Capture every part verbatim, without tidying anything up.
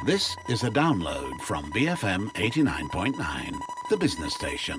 This is a download from B F M eighty-nine point nine, the business station.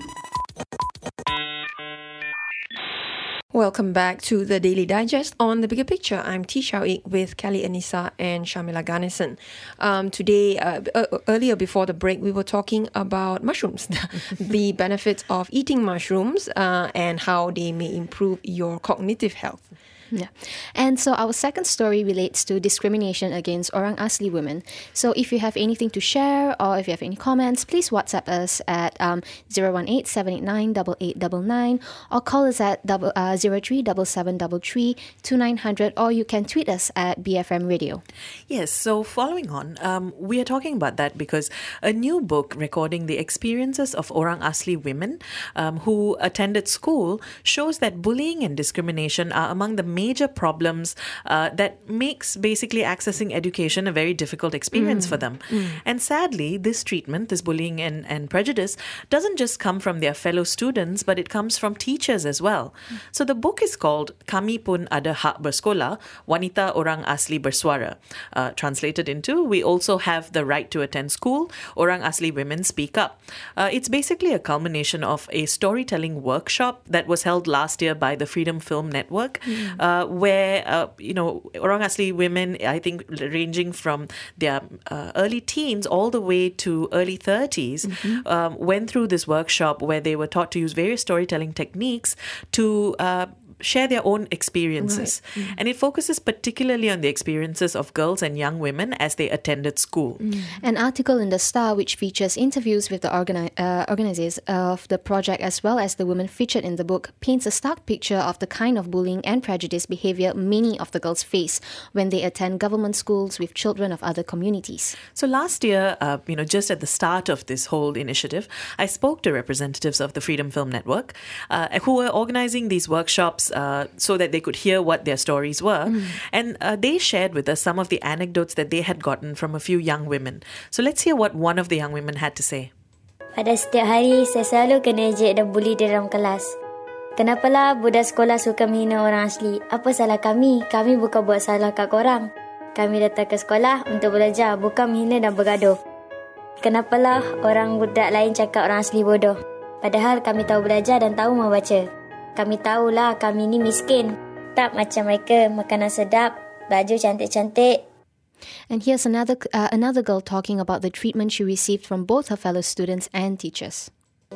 Welcome back to the Daily Digest on The Bigger Picture. I'm T. Shao-Ik with Kelly Anissa and Shamila Ganesan. Um, today, uh, uh, earlier before the break, we were talking about mushrooms, the benefits of eating mushrooms uh, and how they may improve your cognitive health. Yeah. And so our second story relates to discrimination against Orang Asli women. So if you have anything to share or if you have any comments, please WhatsApp us at um, zero one eight, seven eight nine, eight eight nine nine or call us at double, uh, zero three seven seven three three two nine zero zero or you can tweet us at B F M Radio. Yes, so following on, um, we are talking about that because a new book recording the experiences of Orang Asli women um, who attended school shows that bullying and discrimination are among the major problems uh, that makes basically accessing education a very difficult experience mm. for them. Mm. And sadly, this treatment, this bullying and, and prejudice, doesn't just come from their fellow students, but it comes from teachers as well. Mm. So the book is called Kami Pun Ada Hak Bersekolah, Wanita Orang Asli Bersuara. Uh, translated into, we also have the right to attend school, Orang Asli women speak up. Uh, it's basically a culmination of a storytelling workshop that was held last year by the Freedom Film Network. Mm. Uh, where, uh, you know, Orang Asli women, I think ranging from their uh, early teens all the way to early thirties, mm-hmm. um, went through this workshop where they were taught to use various storytelling techniques to uh, share their own experiences. Right. Mm. And it focuses particularly on the experiences of girls and young women as they attended school. Mm. An article in The Star which features interviews with the organi- uh, organizers of the project as well as the women featured in the book paints a stark picture of the kind of bullying and prejudice behavior many of the girls face when they attend government schools with children of other communities. So last year, uh, you know, just at the start of this whole initiative, I spoke to representatives of the Freedom Film Network uh, who were organizing these workshops Uh, so that they could hear what their stories were. Mm. And uh, they shared with us some of the anecdotes that they had gotten from a few young women. So let's hear what one of the young women had to say. Pada setiap hari, saya selalu kena ejek dan bully di dalam kelas. Kenapalah budak sekolah suka menghina orang asli? Apa salah kami? Kami bukan buat salah kat korang. Kami datang ke sekolah untuk belajar, bukan menghina dan bergaduh. Kenapalah orang budak lain cakap orang asli bodoh? Padahal kami tahu belajar dan tahu membaca. Kami tahulah kami ni miskin. Tak macam mereka, makanan sedap, baju cantik-cantik. And here's another uh, another girl talking about the treatment she received from both her fellow students and teachers.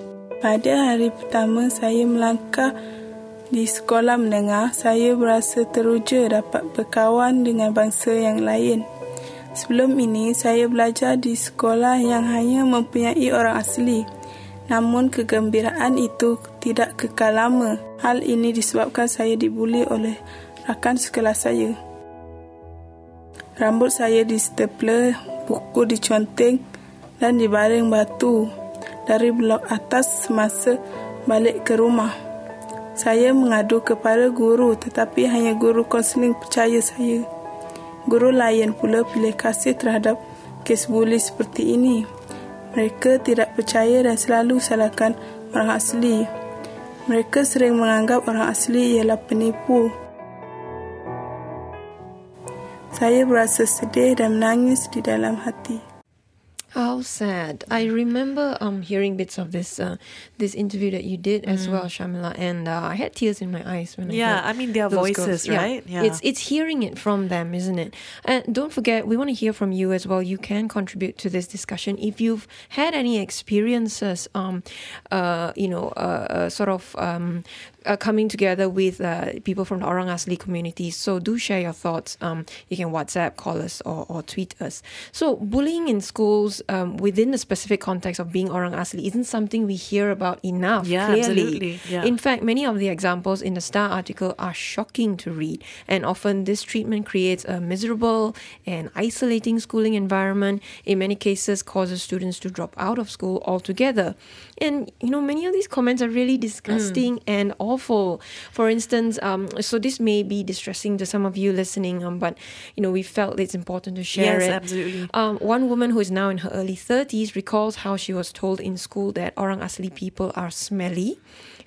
Pada hari pertama saya melangkah di sekolah menengah, saya berasa teruja dapat berkawan dengan bangsa yang lain. Sebelum ini, saya belajar di sekolah yang hanya mempunyai orang asli. Namun kegembiraan itu tidak kekal lama. Hal ini disebabkan saya dibuli oleh rakan sekelas saya. Rambut saya di-stapler, buku diconteng dan dibaring batu dari blok atas semasa balik ke rumah. Saya mengadu kepada guru tetapi hanya guru konseling percaya saya. Guru lain pula pilih kasih terhadap kes buli seperti ini. Mereka tidak percaya dan selalu salahkan orang asli. Mereka sering menganggap orang asli ialah penipu. Saya berasa sedih dan menangis di dalam hati. How sad. I remember um hearing bits of this uh, this interview that you did as mm. well, Shamila, and uh, I had tears in my eyes when yeah, I heard I mean their voices, girls. right? Yeah. yeah. It's it's hearing it from them, isn't it? And don't forget, we want to hear from you as well. You can contribute to this discussion if you've had any experiences, um, uh, you know, uh, uh sort of um. Uh, coming together with uh, people from the Orang Asli communities. So do share your thoughts. Um, you can WhatsApp, call us, or, or tweet us. So bullying in schools um, within the specific context of being Orang Asli isn't something we hear about enough, yeah, clearly. Absolutely. Yeah. In fact, many of the examples in the Star article are shocking to read. And often this treatment creates a miserable and isolating schooling environment. In many cases, causes students to drop out of school altogether. And, you know, many of these comments are really disgusting mm. and awful. For instance, um, so this may be distressing to some of you listening, um, but, you know, we felt it's important to share yes, it. Yes, absolutely. Um, one woman who is now in her early thirties recalls how she was told in school that Orang Asli people are smelly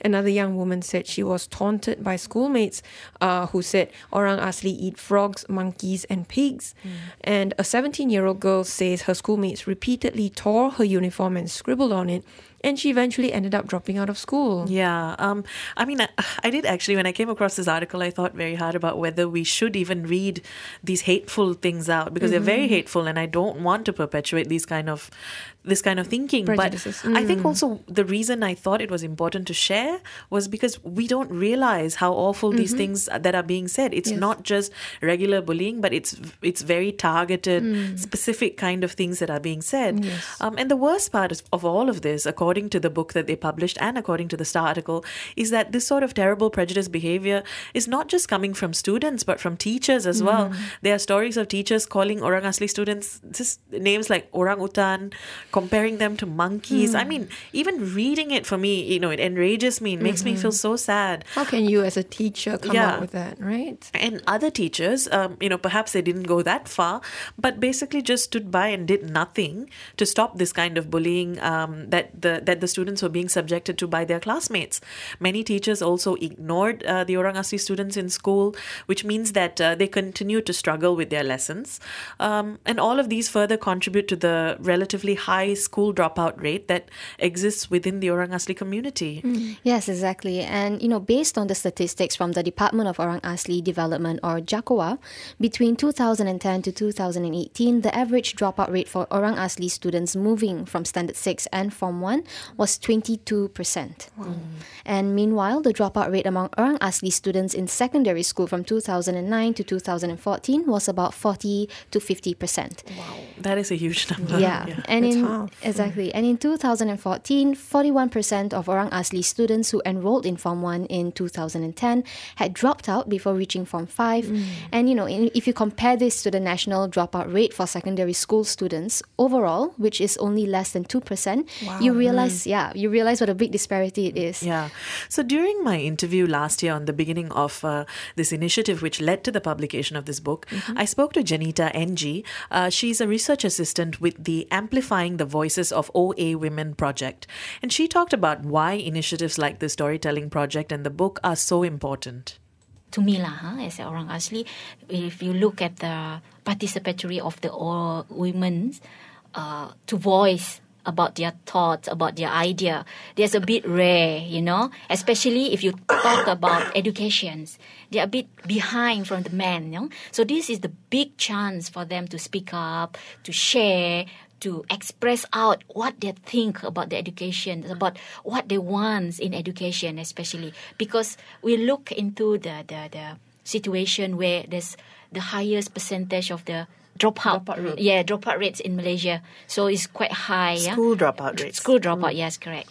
Another young woman said she was taunted by schoolmates uh, who said Orang Asli eat frogs, monkeys, and pigs. Mm. And a seventeen-year-old girl says her schoolmates repeatedly tore her uniform and scribbled on it, and she eventually ended up dropping out of school. Yeah. Um, I mean, I, I did actually, when I came across this article, I thought very hard about whether we should even read these hateful things out, because mm-hmm. they're very hateful, and I don't want to perpetuate these kind of this kind of thinking. But mm. I think also the reason I thought it was important to share was because we don't realize how awful mm-hmm. these things that are being said. It's yes. not just regular bullying, but it's it's very targeted, mm. specific kind of things that are being said. Yes. Um, and the worst part of, of all of this, according to the book that they published and according to the Star article, is that this sort of terrible prejudice behavior is not just coming from students, but from teachers as mm. well. There are stories of teachers calling Orang Asli students just names like Orang Utan, comparing them to monkeys. Mm. I mean, even reading it for me, you know, it enrages me. It makes mm-hmm. me feel so sad. How can you as a teacher come yeah. up with that, right? And other teachers, um, you know, perhaps they didn't go that far, but basically just stood by and did nothing to stop this kind of bullying um, that the that the students were being subjected to by their classmates. Many teachers also ignored uh, the Orang Asli students in school, which means that uh, they continue to struggle with their lessons. Um, and all of these further contribute to the relatively high school dropout rate that exists within the Orang Asli community. Mm. Yes, exactly. And, you know, based on the statistics from the Department of Orang Asli Development, or JAKOA, between two thousand ten to two thousand eighteen, the average dropout rate for Orang Asli students moving from Standard six and Form one was twenty-two percent. Wow. Mm. And meanwhile, the dropout rate among Orang Asli students in secondary school from two thousand nine to two thousand fourteen was about forty to fifty percent. Wow, that is a huge number. Yeah, yeah. and That's in half. exactly, and in two thousand fourteen, forty-one percent of Orang Asli students who enrolled in Form one in two thousand ten had dropped out before reaching Form five. Mm. And you know, in, if you compare this to the national dropout rate for secondary school students overall, which is only less than two percent, wow. you realize, mm. yeah, you realize what a big disparity it is. Yeah. So during my interview last year on the beginning of uh, this initiative, which led to the publication of this book, mm-hmm. I spoke to Janita N G. Uh, she's a research assistant with the Amplifying the Voices of O A Women project. And she talked about why initiatives like the Storytelling Project and the book are so important. To me lah, huh, as Orang Asli, if you look at the participatory of the all women uh, to voice about their thoughts, about their idea, there's a bit rare, you know, especially if you talk about educations. They're a bit behind from the men, you know. So this is the big chance for them to speak up, to share, to express out what they think about the education, about what they want in education, especially because we look into the, the, the situation where there's the highest percentage of the dropout, dropout rate. Yeah, dropout rates in Malaysia. So it's quite high. School yeah? dropout rates. School dropout, mm. yes, correct.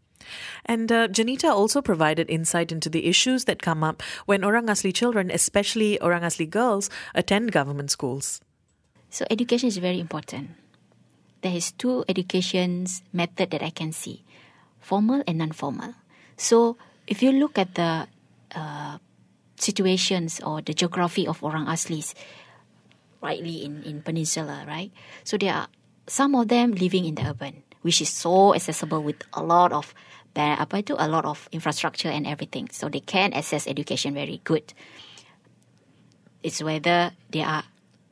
And uh, Janita also provided insight into the issues that come up when Orang Asli children, especially Orang Asli girls, attend government schools. So education is very important. There is two educations method that I can see, formal and non-formal. So if you look at the uh, situations or the geography of Orang Aslis, rightly in, in Peninsula, right? So there are some of them living in the urban, which is so accessible with a lot of apa itu, a lot of infrastructure and everything. So they can access education very good. It's whether they are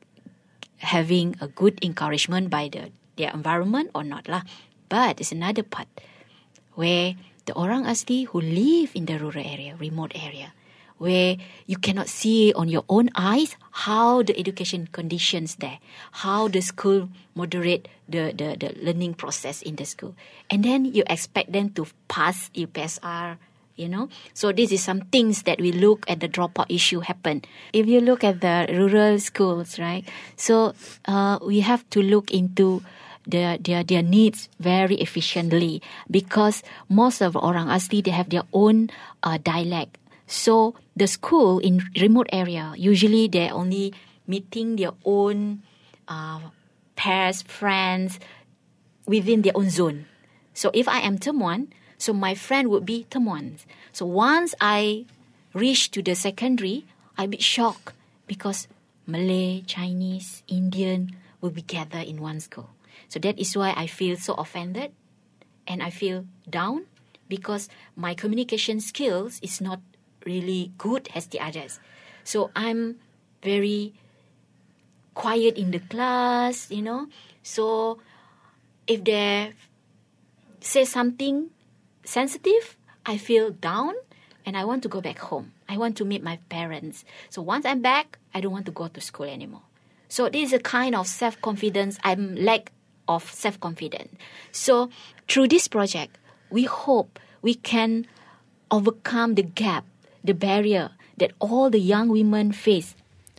having a good encouragement by the their environment or not lah. But it's another part where the Orang Asli who live in the rural area, remote area, where you cannot see on your own eyes how the education conditions there, how the school moderate the, the, the learning process in the school. And then you expect them to pass U P S R, you know. So this is some things that we look at the dropout issue happen. If you look at the rural schools, right, so uh, we have to look into their, their, their needs very efficiently because most of Orang Asli, they have their own uh, dialect. So the school in remote area, usually they're only meeting their own uh, pairs, friends within their own zone. So if I am Temuan, so my friend would be Temuan. So once I reach to the secondary, I'll be shocked because Malay, Chinese, Indian will be gathered in one school. So that is why I feel so offended and I feel down because my communication skills is not really good as the others. So I'm very quiet in the class, you know. So if they say something sensitive, I feel down and I want to go back home. I want to meet my parents. So once I'm back, I don't want to go to school anymore. So this is a kind of self-confidence. I'm lack of self-confidence. So through this project, we hope we can overcome the gap, the barrier that all the young women face.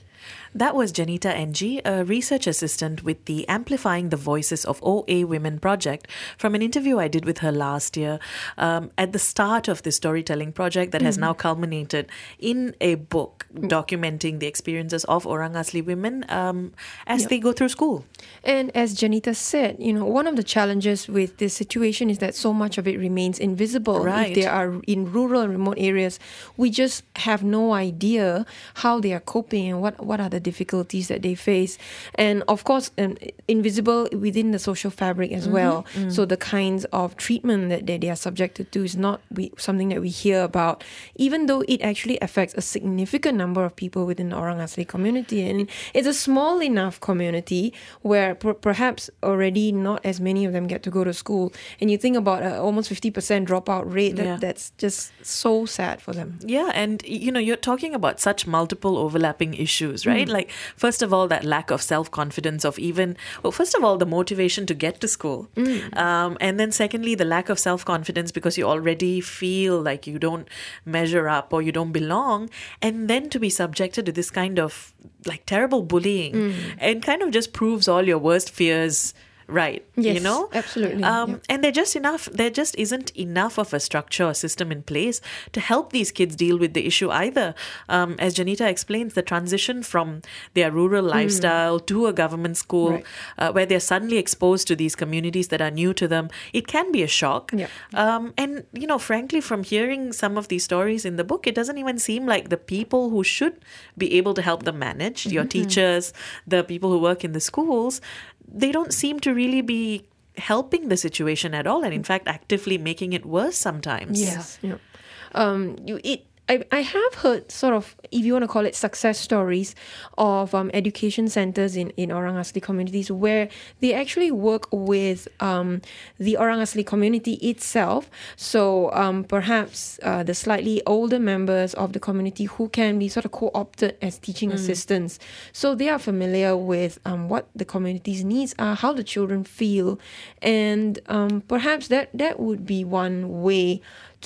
That was Janita N G, a research assistant with the Amplifying the Voices of O A Women project, from an interview I did with her last year um, at the start of the storytelling project that mm. has now culminated in a book documenting the experiences of Orang Asli women um, as yep. they go through school. And as Janita said, you know, one of the challenges with this situation is that so much of it remains invisible. Right. If they are in rural and remote areas, we just have no idea how they are coping and what, what are the difficulties that they face. And of course, um, invisible within the social fabric as mm-hmm. well. Mm. So the kinds of treatment that they, they are subjected to is not we, something that we hear about, even though it actually affects a significant number of people within the Orang Asli community. And it's a small enough community where per- perhaps already not as many of them get to go to school. And you think about uh, almost fifty percent dropout rate, that, yeah. that's just so sad for them. Yeah, and you know, you're talking about such multiple overlapping issues, right? Mm. Like, first of all, that lack of self-confidence of even, well, first of all, the motivation to get to school. Mm. Um, and then secondly, the lack of self-confidence because you already feel like you don't measure up or you don't belong. And then to be subjected to this kind of like terrible bullying mm. and kind of just proves all your worst fears right. Yes, you know? Absolutely. Um, yep. And there just enough, there just isn't enough of a structure or system in place to help these kids deal with the issue either. Um, as Janita explains, the transition from their rural lifestyle mm. to a government school right. uh, where they're suddenly exposed to these communities that are new to them, it can be a shock. Yep. Um, and, you know, frankly, from hearing some of these stories in the book, it doesn't even seem like the people who should be able to help them manage, mm-hmm. your teachers, the people who work in the schools, they don't seem to really be helping the situation at all, and in fact actively making it worse sometimes. Yes. Yeah. Um, you, it, I, I have heard sort of, if you want to call it success stories of um, education centres in, in Orang Asli communities where they actually work with um, the Orang Asli community itself. So um, perhaps uh, the slightly older members of the community who can be sort of co-opted as teaching mm. assistants. So they are familiar with um, what the community's needs are, how the children feel. And um, perhaps that, that would be one way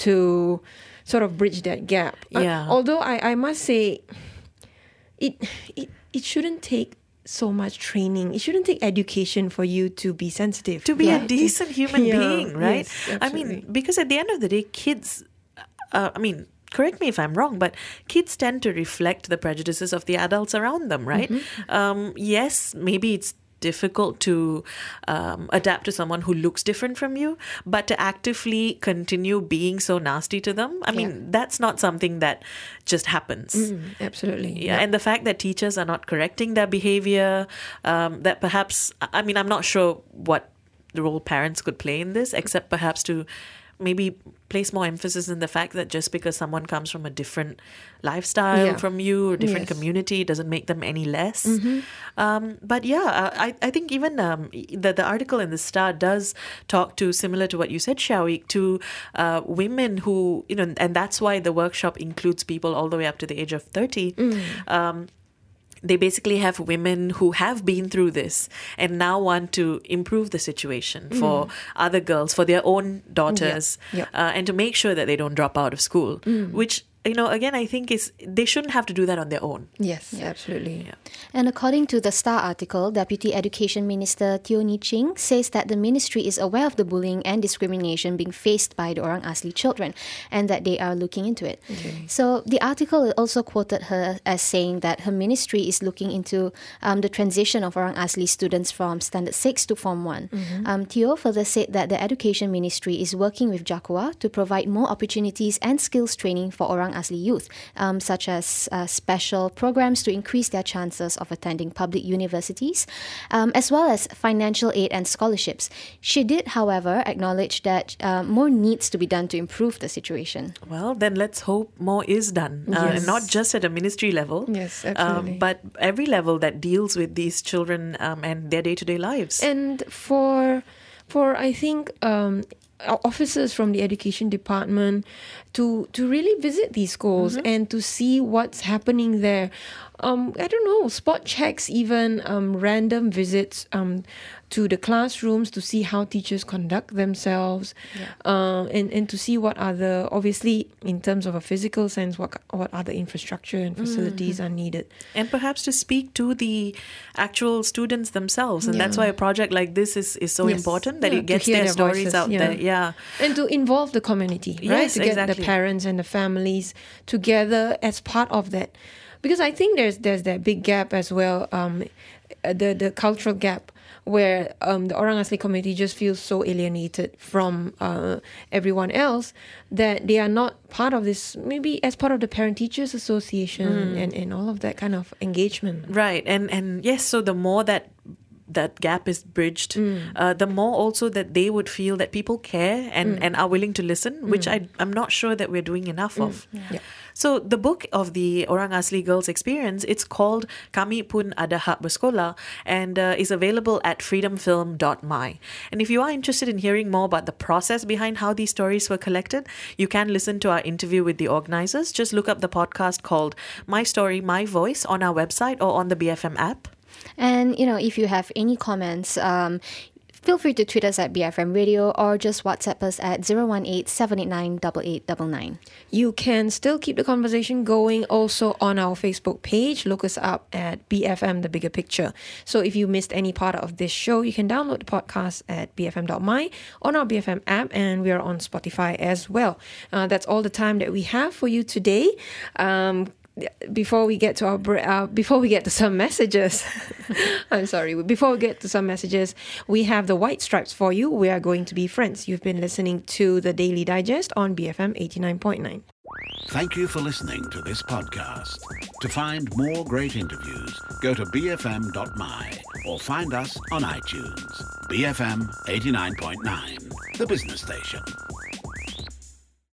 to sort of bridge that gap. Yeah. Uh, although I, I must say, it, it it shouldn't take so much training. It shouldn't take education for you to be sensitive. To be yeah. a decent human yeah. being, right? Yes, I mean, because at the end of the day, kids, uh, I mean, correct me if I'm wrong, but kids tend to reflect the prejudices of the adults around them, right? Mm-hmm. Um, yes, maybe it's difficult to um, adapt to someone who looks different from you, but to actively continue being so nasty to them, I mean, yeah. that's not something that just happens. Mm, absolutely. Yeah, yeah, and the fact that teachers are not correcting their behavior, um, that perhaps, I mean, I'm not sure what role parents could play in this, except perhaps to maybe place more emphasis in the fact that just because someone comes from a different lifestyle yeah. from you, or different yes. community, doesn't make them any less. Mm-hmm. Um, but yeah, I, I think even um, the, the article in the Star does talk to, similar to what you said, Shawik, to uh, women who, you know, and that's why the workshop includes people all the way up to the age of thirty. Mm. Um, They basically have women who have been through this and now want to improve the situation mm. for other girls, for their own daughters, yeah. Yeah. Uh, and to make sure that they don't drop out of school, mm. which, you know, again, I think is they shouldn't have to do that on their own. Yes, yeah. absolutely. Yeah. And according to the Star article, Deputy Education Minister Teo Nii Ching says that the ministry is aware of the bullying and discrimination being faced by the Orang Asli children and that they are looking into it. Okay. So the article also quoted her as saying that her ministry is looking into um, the transition of Orang Asli students from Standard six to Form one. Mm-hmm. Um, Teo further said that the Education Ministry is working with JAKUA to provide more opportunities and skills training for Orang Orang Asli youth, um, such as uh, special programs to increase their chances of attending public universities, um, as well as financial aid and scholarships. She did, however, acknowledge that uh, more needs to be done to improve the situation. Well, then let's hope more is done, uh, Yes. and not just at a ministry level, Yes, absolutely. um, but every level that deals with these children um, and their day-to-day lives. And for for I think um, our officers from the education department to to really visit these schools and to see what's happening there. Um, I don't know, spot checks, even um, random visits um, to the classrooms to see how teachers conduct themselves, um, and and to see what other, obviously in terms of a physical sense, what what other infrastructure and facilities are needed. And perhaps to speak to the actual students themselves. And that's why a project like this is, is so Yes. important, that Yeah, it to gets hear their, their stories voices, out yeah. there. Yeah. And to involve the community, right? Yes, To get exactly. the parents and the families together as part of that. Because I think there's there's that big gap as well, um, uh, the the cultural gap, where um, the Orang Asli community just feels so alienated from uh, everyone else that they are not part of this, maybe as part of the Parent Teachers Association and, and all of that kind of engagement. Right. And, and yes, so the more that that gap is bridged, uh, the more also that they would feel that people care and, and are willing to listen, which I, I'm not sure that we're doing enough of. Yeah. So the book of the Orang Asli Girls Experience, it's called Kami Pun Ada Hak Bersekolah, and uh, is available at freedom film dot my. And if you are interested in hearing more about the process behind how these stories were collected, you can listen to our interview with the organizers. Just look up the podcast called My Story, My Voice on our website or on the B F M app. And, you know, if you have any comments, um, feel free to tweet us at B F M Radio or just WhatsApp us at zero one eight, seven eight nine, eight eight nine nine. You can still keep the conversation going also on our Facebook page. Look us up at B F M The Bigger Picture. So if you missed any part of this show, you can download the podcast at b f m dot my on our B F M app, and we are on Spotify as well. Uh, that's all the time that we have for you today. Um, Before we get to our bre- uh, before we get to some messages, I'm sorry. Before we get to some messages, we have the White Stripes for you. We are going to be friends. You've been listening to the Daily Digest on B F M eighty-nine point nine. Thank you for listening to this podcast. To find more great interviews, go to b f m dot my or find us on iTunes. B F M eighty-nine point nine, the business station.